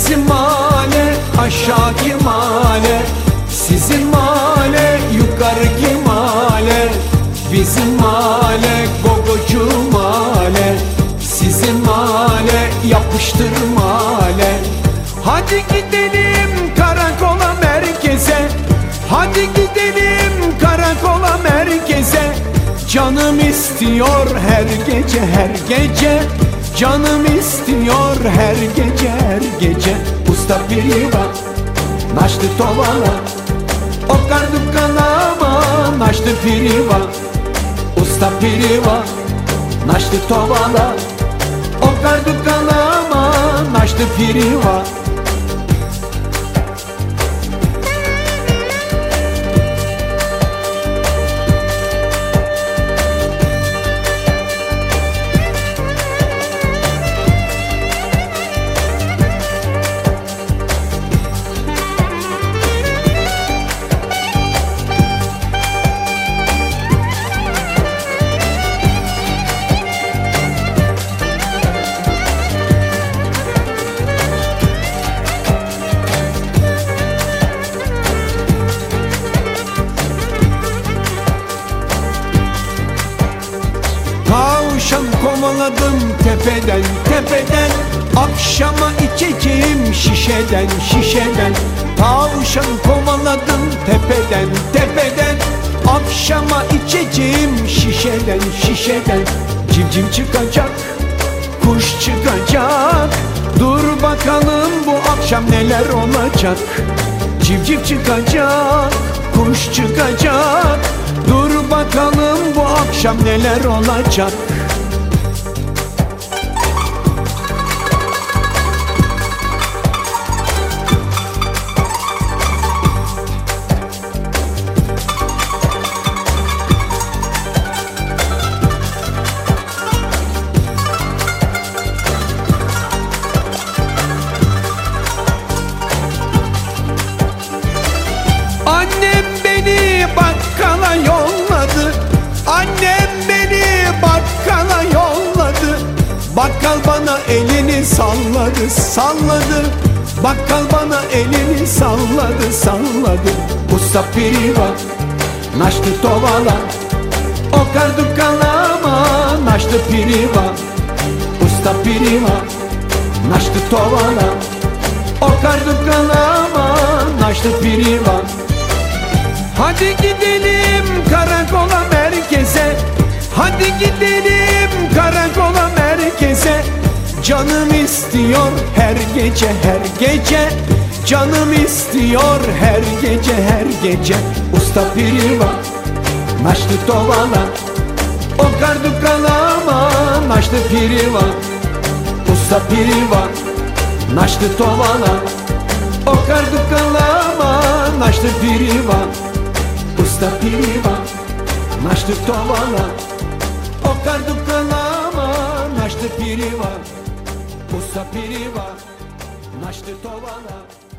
Bizim mahalle aşağıki mahalle, sizin mahalle yukarıki mahalle. Bizim mahalle gogocu mahalle, sizin mahalle yapıştır mahalle. Hadi gidelim karakola merkeze, hadi gidelim karakola merkeze. Canım istiyor her gece her gece, canım istiyor her gece her gece. Usta piriva, naştı tovala, okar dukkanama, naştı piriva. Usta piriva, naştı tovala, okar dukkanama, naştı piriva. Tavşan kovaladım tepeden tepeden, akşama içeceğim şişeden şişeden. Tavşan kovaladım tepeden tepeden, akşama içeceğim şişeden şişeden. Civciv çıkacak, kuş çıkacak, dur bakalım bu akşam neler olacak. Civciv çıkacak, kuş çıkacak, dur bakalım bu akşam neler olacak. Annem beni bakkala yolladı, annem beni bakkala yolladı. Bakkal bana elini salladı salladı, bakkal bana elini salladı salladı. Usta piriva, naştı tovala, okar dukkanama, naştı piriva. Usta piriva, naştı tovala, okar dukkanama, naştı piriva. Hadi gidelim karakola merkeze, hadi gidelim karakola merkeze. Canım istiyor her gece her gece, canım istiyor her gece her gece. Usta piriva, naştı tovala, okar dukkanama, naştı piriva. Usta piriva, naştı tovala, okar dukkanama, naştı piriva. Usta piriva, naştı tovala, okar dukkanama, naştı piriva. Usta piriva, naştı tovala.